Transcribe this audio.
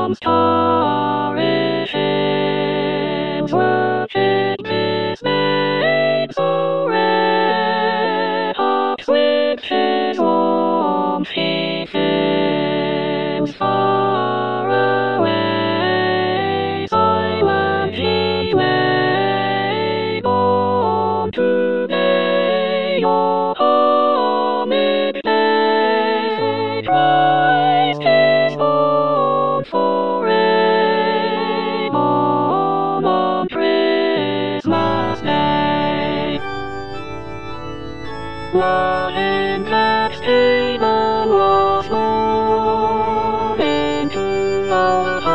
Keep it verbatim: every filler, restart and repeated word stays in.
some starry ships were this made so red. Up sweeps his warm sea ships far away. Silent he lay, born today your homage day. Christ is born forever on Christmas Day. What in that Stephen was born into our hearts.